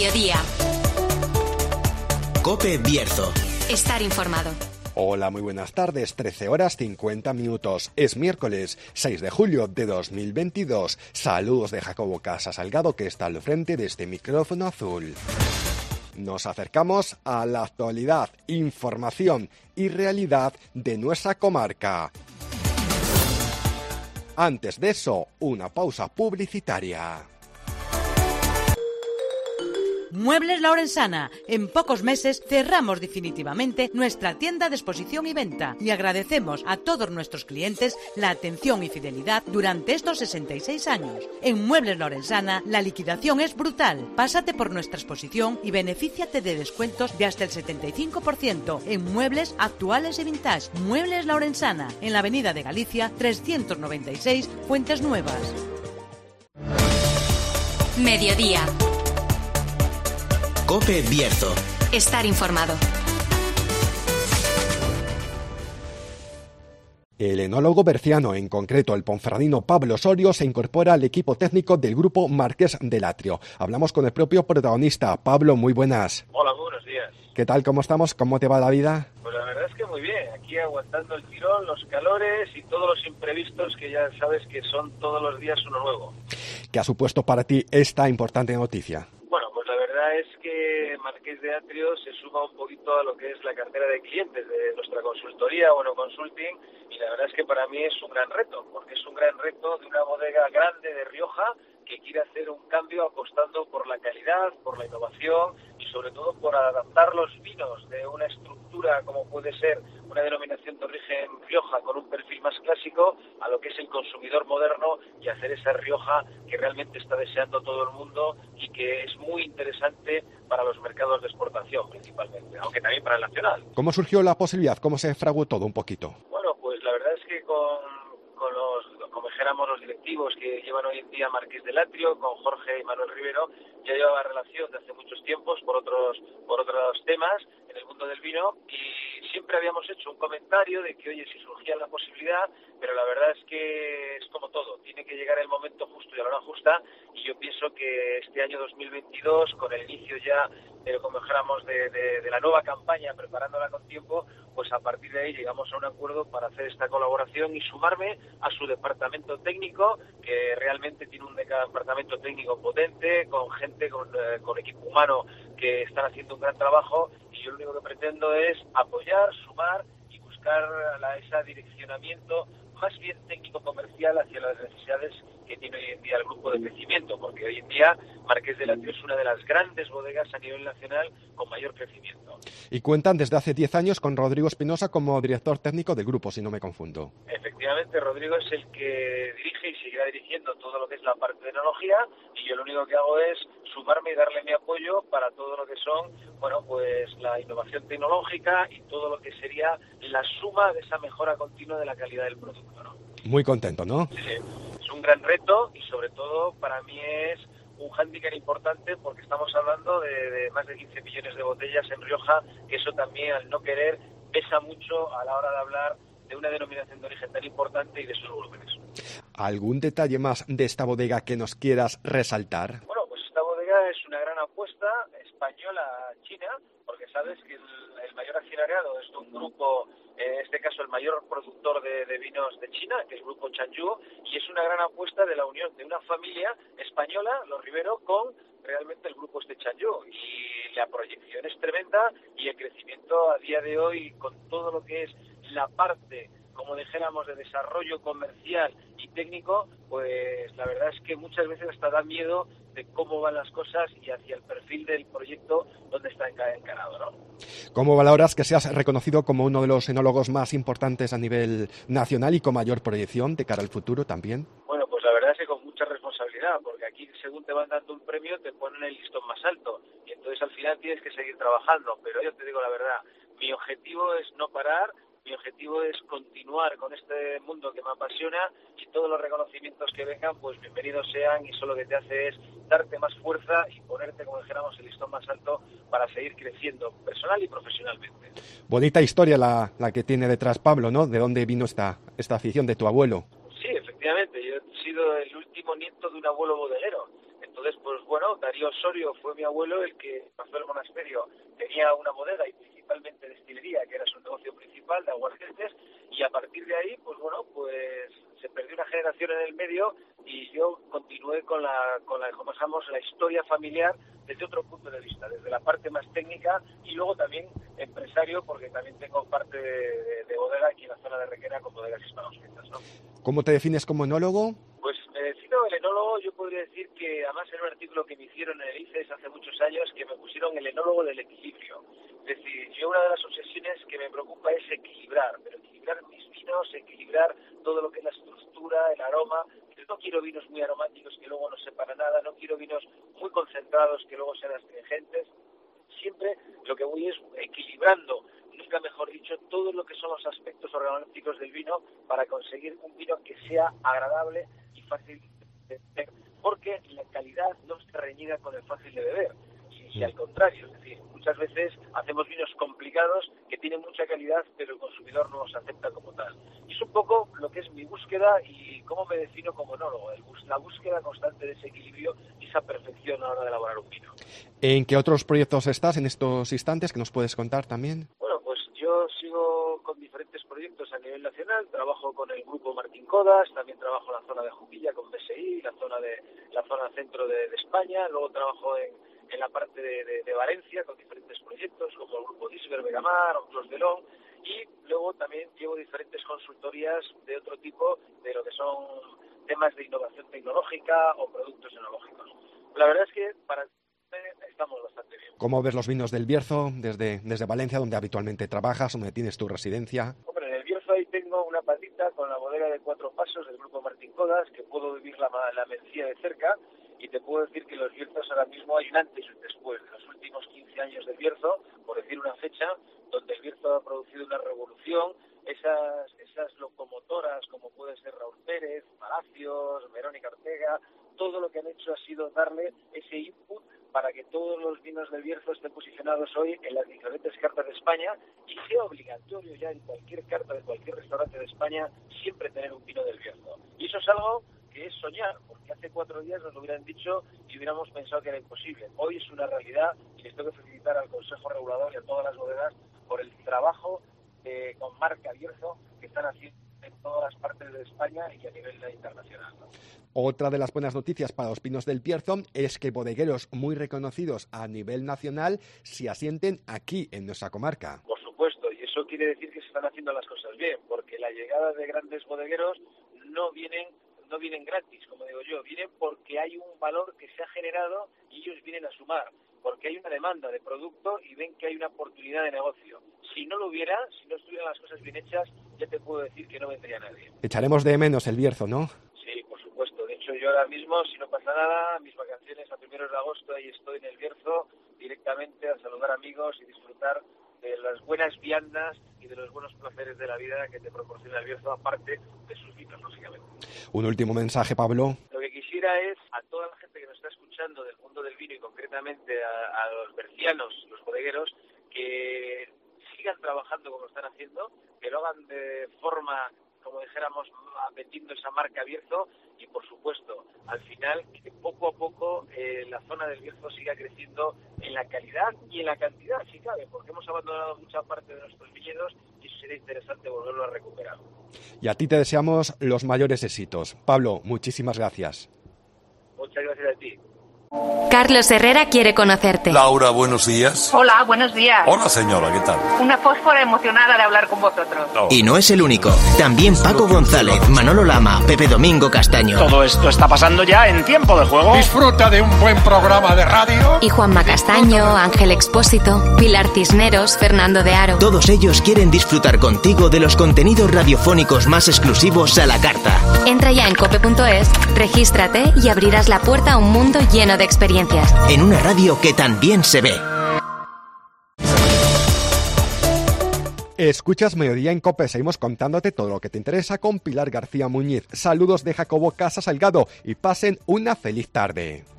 Mediodía. COPE Bierzo. Estar informado. Hola, muy buenas tardes, 13 horas 50 minutos. Es miércoles 6 de julio de 2022. Saludos de Jacobo Casa Salgado, que está al frente de este micrófono azul. Nos acercamos a la actualidad, información y realidad de nuestra comarca. Antes de eso, una pausa publicitaria. Muebles La Orensana. En pocos meses cerramos definitivamente nuestra tienda de exposición y venta y agradecemos a todos nuestros clientes la atención y fidelidad durante estos 66 años. En Muebles La Orensana la liquidación es brutal. Pásate por nuestra exposición y benefíciate de descuentos de hasta el 75% en muebles actuales y vintage. Muebles La Orensana, en la Avenida de Galicia 396, Fuentes Nuevas. Mediodía. COPE Bierzo. Estar informado. El enólogo berciano, en concreto el ponferradino Pablo Osorio, se incorpora al equipo técnico del grupo Marqués del Atrio. Hablamos con el propio protagonista. Pablo, muy buenas. Hola, muy buenos días. ¿Qué tal? ¿Cómo estamos? ¿Cómo te va la vida? Pues la verdad es que muy bien. Aquí aguantando el tirón, los calores y todos los imprevistos que ya sabes que son todos los días uno nuevo. ¿Qué ha supuesto para ti esta importante noticia? Bueno, pues la verdad es que Marqués de Atrio se suma un poquito a lo que es la cartera de clientes de nuestra consultoría, bueno, consulting, y la verdad es que para mí es un gran reto, porque es un gran reto de una bodega grande de Rioja que quiere hacer un cambio apostando por la calidad, por la innovación y sobre todo por adaptar los vinos de una estructura como puede ser una denominación de origen Rioja con un perfil más clásico a lo que es el consumidor moderno y hacer esa Rioja que realmente está deseando todo el mundo y que es muy interesante para los mercados de exportación principalmente, aunque también para el nacional. ¿Cómo surgió la posibilidad? ¿Cómo se fraguó todo un poquito? Bueno, pues la verdad es que con como dijéramos los directivos que llevan hoy en día Marqués del Atrio, con Jorge y Manuel Rivero, ya llevaba relación de hace muchos tiempos por otros temas en el mundo del vino y siempre habíamos hecho un comentario de que, oye, si surgía la posibilidad, pero la verdad es que es como todo, tiene que llegar el momento justo y a la hora justa y yo pienso que este año 2022, con el inicio ya, como dijéramos, de la nueva campaña, preparándola con tiempo, pues a partir de ahí llegamos a un acuerdo para hacer esta colaboración y sumarme a su departamento técnico, que realmente tiene un departamento técnico potente, con gente, con equipo humano que están haciendo un gran trabajo y yo lo único que pretendo es apoyar, sumar y buscar ese direccionamiento más bien técnico-comercial hacia las necesidades que tiene hoy en día el grupo de crecimiento, porque hoy en día Marqués del Atrio es una de las grandes bodegas a nivel nacional con mayor crecimiento. Y cuentan desde hace 10 años con Rodrigo Espinosa como director técnico del grupo, si no me confundo. Efectivamente, Rodrigo es el que dirige y seguirá dirigiendo todo lo que es la parte de tecnología y yo lo único que hago es sumarme y darle mi apoyo para todo lo que son, bueno, pues la innovación tecnológica y todo lo que sería la suma de esa mejora continua de la calidad del producto, ¿no? Muy contento, ¿no? Sí, es un gran reto y sobre todo para mí es un hándicap importante porque estamos hablando de más de 15 millones de botellas en Rioja, que eso también al no querer pesa mucho a la hora de hablar de una denominación de origen tan importante y de sus volúmenes. ¿Algún detalle más de esta bodega que nos quieras resaltar? Bueno, pues esta bodega es una gran apuesta española-china, porque sabes que el mayor accionariado es de un grupo, en este caso el mayor productor de vinos de China, que es el grupo Changyu, y es una gran apuesta de la unión de una familia española, los Rivero, con realmente el grupo Changyu, y la proyección es tremenda y el crecimiento a día de hoy con todo lo que es la parte, como dijéramos, de desarrollo comercial y técnico, pues la verdad es que muchas veces hasta da miedo de cómo van las cosas y hacia el perfil del proyecto donde está encarado, ¿no? ¿Cómo valoras que seas reconocido como uno de los enólogos más importantes a nivel nacional y con mayor proyección de cara al futuro también? Bueno, pues la verdad es que con mucha responsabilidad, porque aquí según te van dando un premio te ponen el listón más alto y entonces al final tienes que seguir trabajando, pero yo te digo la verdad, mi objetivo es no parar. Mi objetivo es continuar con este mundo que me apasiona y todos los reconocimientos que vengan, pues bienvenidos sean y eso lo que te hace es darte más fuerza y ponerte, como dijéramos, el listón más alto para seguir creciendo personal y profesionalmente. Bonita historia la que tiene detrás Pablo, ¿no? ¿De dónde vino esta afición de tu abuelo? Sí, efectivamente, yo he sido el último nieto de un abuelo bodeguero. Entonces, pues bueno, ¿no? Darío Osorio fue mi abuelo el que pasó el monasterio, tenía una bodega y principalmente destilería, que era su negocio principal de aguardientes, y a partir de ahí, pues bueno, pues se perdió una generación en el medio y yo continué con la historia familiar desde otro punto de vista, desde la parte más técnica y luego también empresario, porque también tengo parte de bodega aquí en la zona de Requena con bodegas hispano-suizas, ¿no? ¿Cómo te defines como enólogo? Pues me defino el enólogo, yo podría decir que además en un artículo que me hicieron en el ICES hace muchos años, que me pusieron el enólogo del equilibrio. Es decir, yo una de las obsesiones que me preocupa es equilibrar, pero equilibrar mis vinos, equilibrar todo lo que es la estructura, el aroma. No quiero vinos muy aromáticos que luego no sepan a nada, no quiero vinos muy concentrados que luego sean astringentes. Siempre lo que voy es equilibrando, nunca mejor dicho, todo lo que son los aspectos organolépticos del vino para conseguir un vino que sea agradable y fácil de beber, porque la calidad no está reñida con el fácil de beber, si al contrario, es decir, muchas veces hacemos vinos complicados que tienen mucha calidad pero el consumidor no los acepta como tal. Y es un poco lo que es mi búsqueda y cómo me defino como enólogo, la búsqueda constante de ese equilibrio y esa perfección a la hora de elaborar un vino. ¿En qué otros proyectos estás en estos instantes que nos puedes contar también? Bueno, pues yo sigo con diferentes proyectos a nivel nacional, trabajo con el grupo Martín Codas, también trabajo en la zona de Jumilla con BSI, la zona centro de España, luego trabajo en la parte de Valencia con diferentes proyectos como el grupo Disber, Vegamar, Onclos de Long, y luego también llevo diferentes consultorías de otro tipo, de lo que son temas de innovación tecnológica o productos enológicos. La verdad es que estamos bastante bien. ¿Cómo ves los vinos del Bierzo desde Valencia, donde habitualmente trabajas, donde tienes tu residencia? Hombre, en el Bierzo ahí tengo una patita con la bodega de Cuatro Pasos del grupo Martín Codas, que puedo vivir la mencía de cerca, y te puedo decir que en los Bierzos ahora mismo hay un antes y un después. De los últimos 15 años del Bierzo, por decir una fecha, donde el Bierzo ha producido una revolución, esas locomotoras como puede ser Raúl Pérez, Palacios, Verónica Ortega, todo lo que han hecho ha sido darle ese input para que todos los vinos del Bierzo estén posicionados hoy en las diferentes cartas de España y sea obligatorio ya en cualquier carta de cualquier restaurante de España siempre tener un vino del Bierzo. Y eso es algo que es soñar, porque hace 4 días nos lo hubieran dicho y hubiéramos pensado que era imposible. Hoy es una realidad y les tengo que felicitar al Consejo Regulador y a todas las bodegas por el trabajo con marca Bierzo que están haciendo en todas las partes de España y a nivel internacional, ¿no? Otra de las buenas noticias para los vinos del Bierzo es que bodegueros muy reconocidos a nivel nacional se asienten aquí en nuestra comarca. Por supuesto, y eso quiere decir que se están haciendo las cosas bien, porque la llegada de grandes bodegueros no vienen gratis, como digo yo, vienen porque hay un valor que se ha generado y ellos vienen a sumar, porque hay una demanda de producto y ven que hay una oportunidad de negocio. Si no lo hubiera, si no estuvieran las cosas bien hechas, ya te puedo decir que no vendría nadie. Echaremos de menos el Bierzo, ¿no? Sí, por supuesto. De hecho, yo ahora mismo, si no pasa nada, mis vacaciones a 1 de agosto, ahí estoy en el Bierzo, directamente a saludar amigos y disfrutar de las buenas viandas y de los buenos placeres de la vida que te proporciona el Bierzo, aparte de sus vinos, lógicamente. Un último mensaje, Pablo. Lo que quisiera es a toda la gente que nos está escuchando del mundo del vino y concretamente a los bercianos, los bodegueros, que sigan trabajando como lo están haciendo, que lo hagan de forma, como dijéramos, vendiendo esa marca Bierzo y, por supuesto, al final, que poco a poco la zona del Bierzo siga creciendo en la calidad y en la cantidad, si cabe, porque hemos abandonado mucha parte de nuestros viñedos y eso sería interesante volverlo a recuperar. Y a ti te deseamos los mayores éxitos. Pablo, muchísimas gracias. Muchas gracias a ti. Carlos Herrera quiere conocerte. Laura, buenos días. Hola, buenos días. Hola, señora, ¿qué tal? Una fósfora emocionada de hablar con vosotros. Oh. Y no es el único. También Paco González, Manolo Lama, Pepe Domingo Castaño. Todo esto está pasando ya en Tiempo de Juego. Disfruta de un buen programa de radio. Y Juanma Castaño, Ángel Expósito, Pilar Cisneros, Fernando de Aro. Todos ellos quieren disfrutar contigo de los contenidos radiofónicos más exclusivos a la carta. Entra ya en cope.es, regístrate y abrirás la puerta a un mundo lleno de experiencias. En una radio que también se ve. Escuchas Mediodía en COPE, seguimos contándote todo lo que te interesa con Pilar García Muñiz. Saludos de Jacobo Casa Salgado y pasen una feliz tarde.